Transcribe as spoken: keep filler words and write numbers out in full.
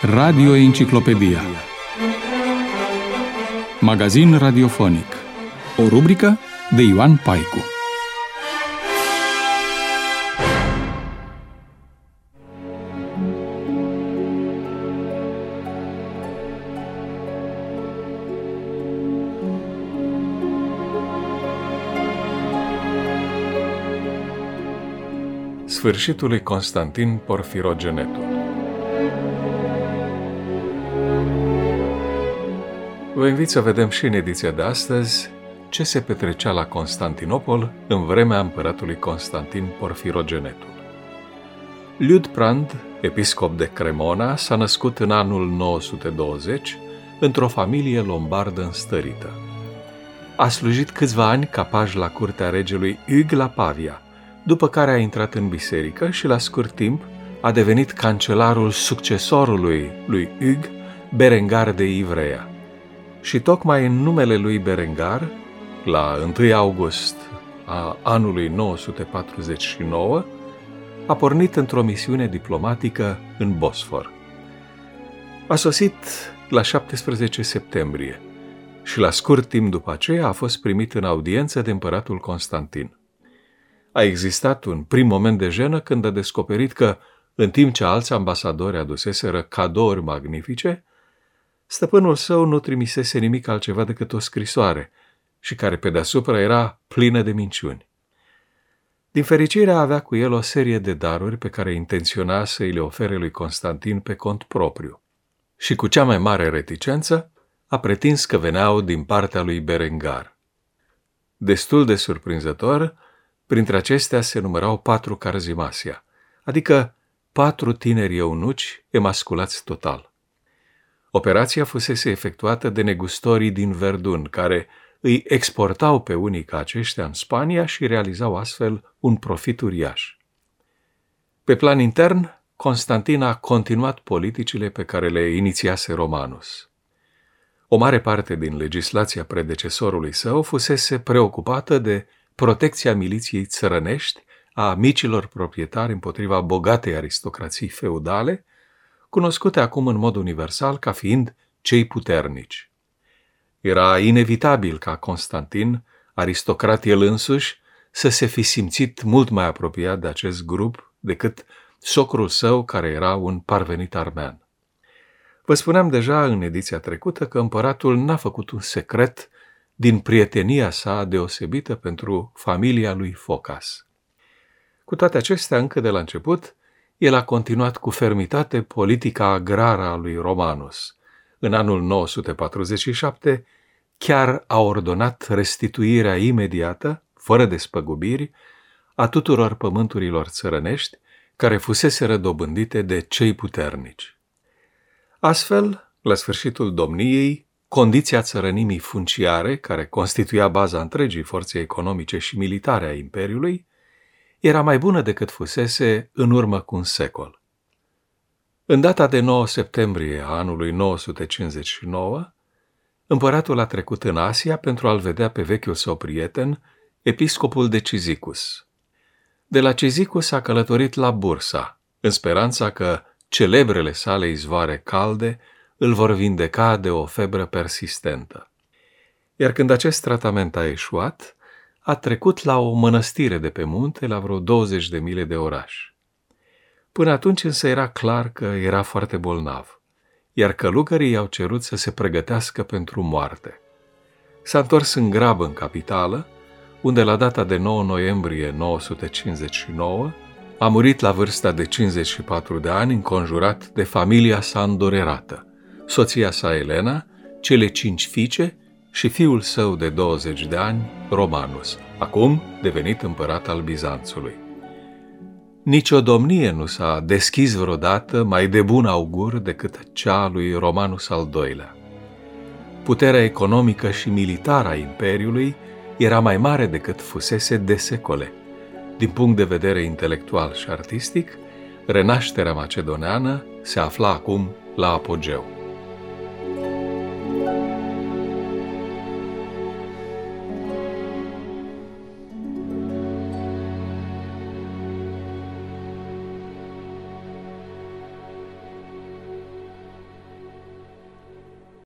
Radio Enciclopedia. Magazin radiofonic. O rubrică de Ioan Paicu. Sfârșitul lui Constantin Porfirogenetul. Vă invit să vedem și în ediția de astăzi ce se petrecea la Constantinopol în vremea împăratului Constantin Porfirogenetul. Liutprand, episcop de Cremona, s-a născut în anul nouă sute douăzeci într-o familie lombardă înstărită. A slujit câțiva ani ca paj la curtea regelui Hug la Pavia, după care a intrat în biserică și la scurt timp a devenit cancelarul succesorului lui Hug, Berengar de Ivrea. Și tocmai în numele lui Berengar, la întâi august a anului nouă sute patruzeci și nouă, a pornit într-o misiune diplomatică în Bosfor. A sosit la șaptesprezece septembrie și la scurt timp după aceea a fost primit în audiență de împăratul Constantin. A existat un prim moment de jenă când a descoperit că, în timp ce alți ambasadori aduseseră cadouri magnifice, stăpânul său nu trimisese nimic altceva decât o scrisoare și care pe deasupra era plină de minciuni. Din fericire avea cu el o serie de daruri pe care intenționa să îi le ofere lui Constantin pe cont propriu și cu cea mai mare reticență a pretins că veneau din partea lui Berengar. Destul de surprinzător, printre acestea se numărau patru Carzimasia, adică patru tineri eunuci emasculați total. Operația fusese efectuată de negustorii din Verdun, care îi exportau pe unii ca aceștia în Spania și realizau astfel un profit uriaș. Pe plan intern, Constantin a continuat politicile pe care le inițiase Romanus. O mare parte din legislația predecesorului său fusese preocupată de protecția miliției țărănești a micilor proprietari împotriva bogatei aristocrații feudale, cunoscute acum în mod universal ca fiind cei puternici. Era inevitabil ca Constantin, aristocrat el însuși, să se fi simțit mult mai apropiat de acest grup decât socrul său, care era un parvenit armean. Vă spuneam deja în ediția trecută că împăratul n-a făcut un secret din prietenia sa deosebită pentru familia lui Focas. Cu toate acestea, încă de la început, el a continuat cu fermitate politica agrară a lui Romanus. În anul nouă sute patruzeci și șapte, chiar a ordonat restituirea imediată, fără despăgubiri, a tuturor pământurilor țărănești care fuseseră dobândite de cei puternici. Astfel, la sfârșitul domniei, condiția țărănimii funciare, care constituia baza întregii forțe economice și militare a Imperiului, era mai bună decât fusese în urmă cu un secol. În data de nouă septembrie a anului nouă sute cincizeci și nouă, împăratul a trecut în Asia pentru a-l vedea pe vechiul său prieten, episcopul de Cyzicus. De la Cyzicus a călătorit la Bursa, în speranța că celebrele sale izvoare calde îl vor vindeca de o febră persistentă. Iar când acest tratament a eșuat, a trecut la o mănăstire de pe munte la vreo douăzeci de mile de oraș. Până atunci însă era clar că era foarte bolnav, iar călugării i-au cerut să se pregătească pentru moarte. S-a întors în grabă în capitală, unde la data de nouă noiembrie nouă sute cincizeci și nouă a murit la vârsta de cincizeci și patru de ani, înconjurat de familia sa îndurerată, soția sa Elena, cele cinci fiice și fiul său de douăzeci de ani, Romanus, acum devenit împărat al Bizanțului. Nici o domnie nu s-a deschis vreodată mai de bun augur decât cea a lui Romanus al doilea. Puterea economică și militară a Imperiului era mai mare decât fusese de secole. Din punct de vedere intelectual și artistic, renașterea macedoneană se afla acum la apogeu.